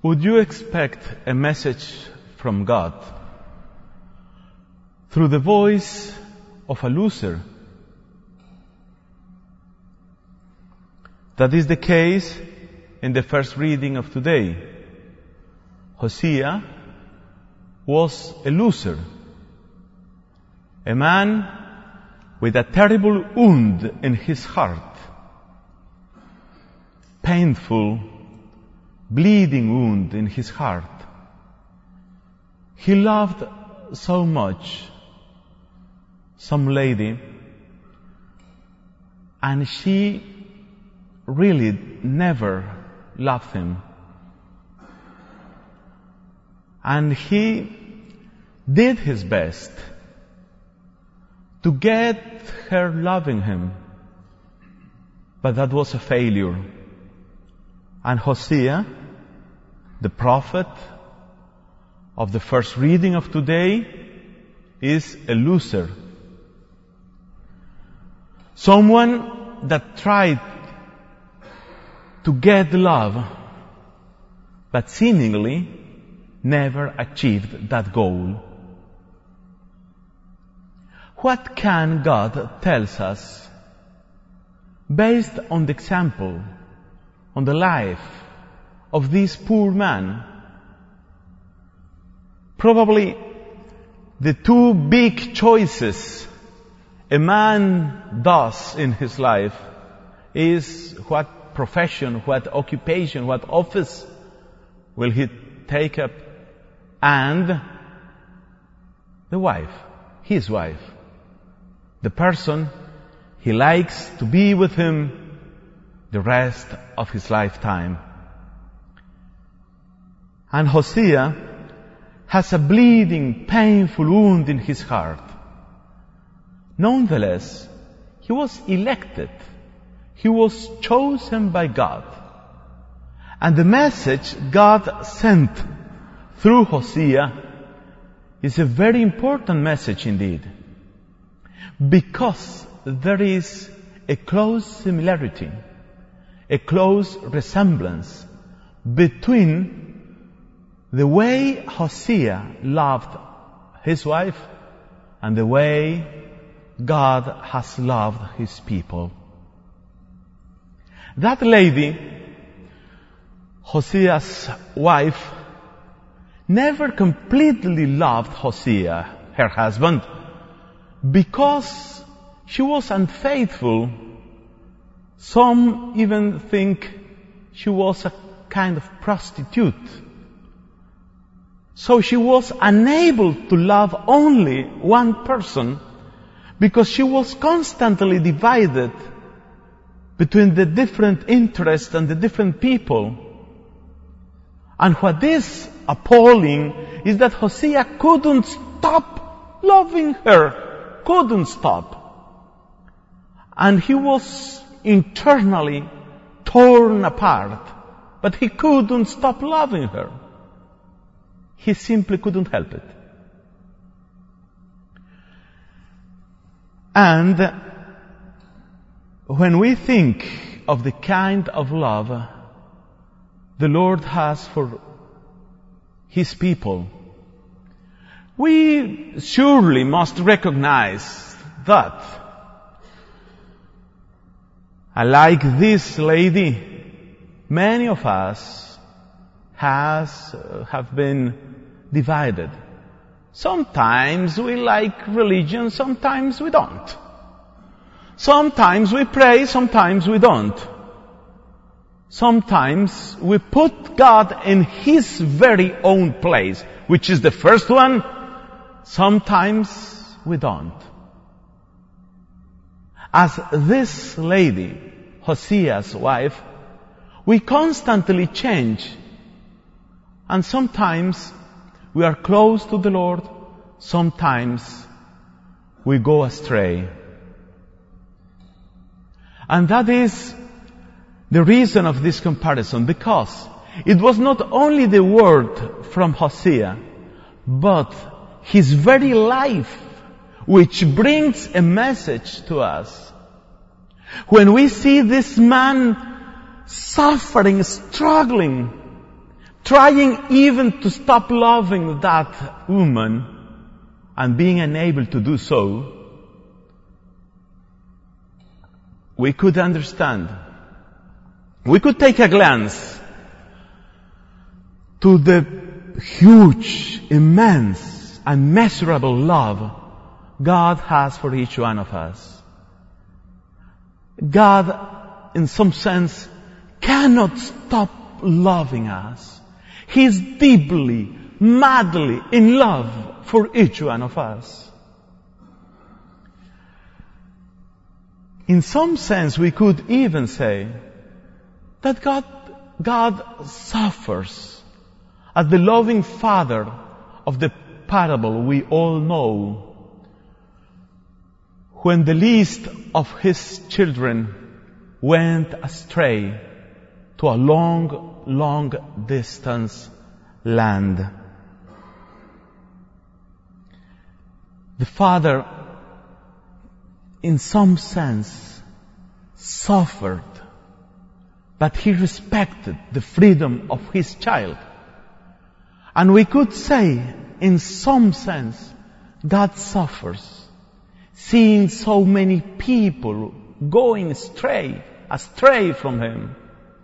Would you expect a message from God through the voice of a loser? That is the case in the first reading of today. Hosea was a loser, a man with a terrible wound in his heart, painful, bleeding wound in his heart. He loved so much some lady, and she really never loved him. And he did his best to get her loving him, but that was a failure. And Hosea, the prophet of the first reading of today, is a loser. Someone that tried to get love, but seemingly never achieved that goal. What can God tell us based on the example, on the life of this poor man? Probably the two big choices a man does in his life is what profession, what occupation, what office will he take up, and the wife, his wife, the person he likes to be with him the rest of his lifetime. And Hosea has a bleeding, painful wound in his heart. Nonetheless, he was elected. He was chosen by God. And the message God sent through Hosea is a very important message indeed, because there is a close similarity, a close resemblance between the way Hosea loved his wife and the way God has loved his people. That lady, Hosea's wife, never completely loved Hosea, her husband, because she was unfaithful. Some even think she was a kind of prostitute. So she was unable to love only one person because she was constantly divided between the different interests and the different people. And what is appalling is that Hosea couldn't stop loving her. Couldn't stop. And he was internally torn apart. But he couldn't stop loving her. He simply couldn't help it. And when we think of the kind of love the Lord has for His people, we surely must recognize that, like this lady, many of us have been divided. Sometimes we like religion, sometimes we don't. Sometimes we pray, sometimes we don't. Sometimes we put God in His very own place, which is the first one. Sometimes we don't. As this lady, Hosea's wife, we constantly change. And sometimes we are close to the Lord, sometimes we go astray. And that is the reason of this comparison, because it was not only the word from Hosea, but his very life which brings a message to us. When we see this man suffering, struggling, trying even to stop loving that woman and being unable to do so, we could understand. We could take a glance to the huge, immense, unmeasurable love God has for each one of us. God, in some sense, cannot stop loving us. He's deeply, madly in love for each one of us. In some sense, we could even say that God suffers as the loving Father of the parable we all know, when the least of His children went astray to a long, long distance land. The Father, in some sense, suffered, but He respected the freedom of His child. And we could say, in some sense, God suffers, seeing so many people going astray from Him.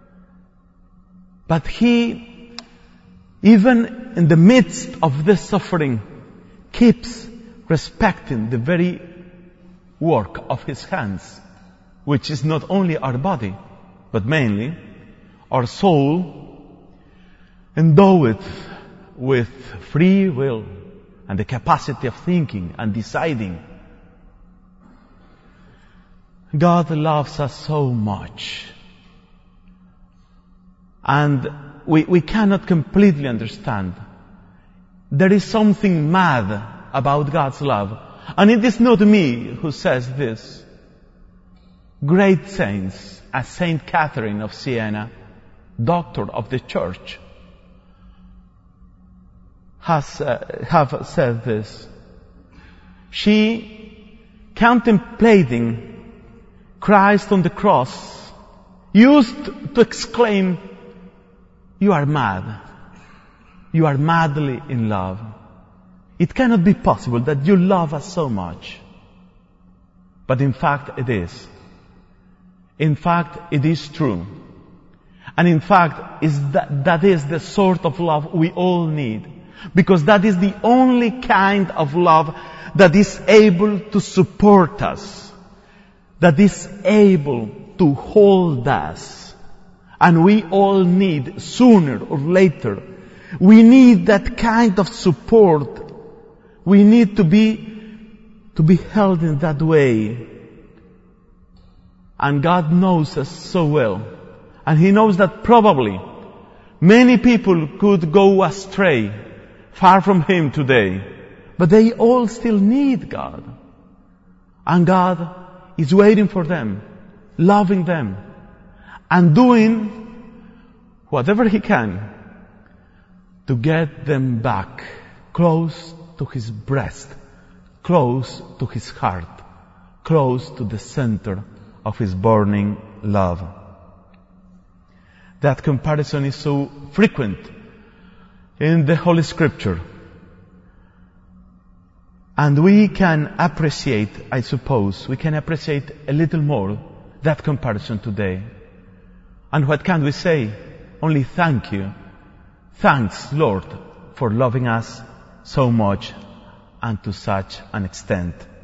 But He, even in the midst of this suffering, keeps respecting the very work of His hands, which is not only our body, but mainly our soul, endowed with free will and the capacity of thinking and deciding. God loves us so much. And we cannot completely understand. There is something mad about God's love. And it is not me who says this. Great saints, as Saint Catherine of Siena, doctor of the Church, have said this. She, contemplating Christ on the cross, used to exclaim, "You are mad. You are madly in love. It cannot be possible that you love us so much." But in fact it is. In fact it is true. And in fact that is the sort of love we all need. Because that is the only kind of love that is able to support us, that is able to hold us. And we all need, sooner or later, we need that kind of support. We need to be held in that way. And God knows us so well. And He knows that probably many people could go astray far from Him today. But they all still need God. And God is waiting for them, loving them, and doing whatever He can to get them back close to His breast, close to His heart, close to the center of His burning love. That comparison is so frequent in the Holy Scripture. And we can appreciate, I suppose, we can appreciate a little more that comparison today. And what can we say? Only thank you. Thanks, Lord, for loving us so much and to such an extent.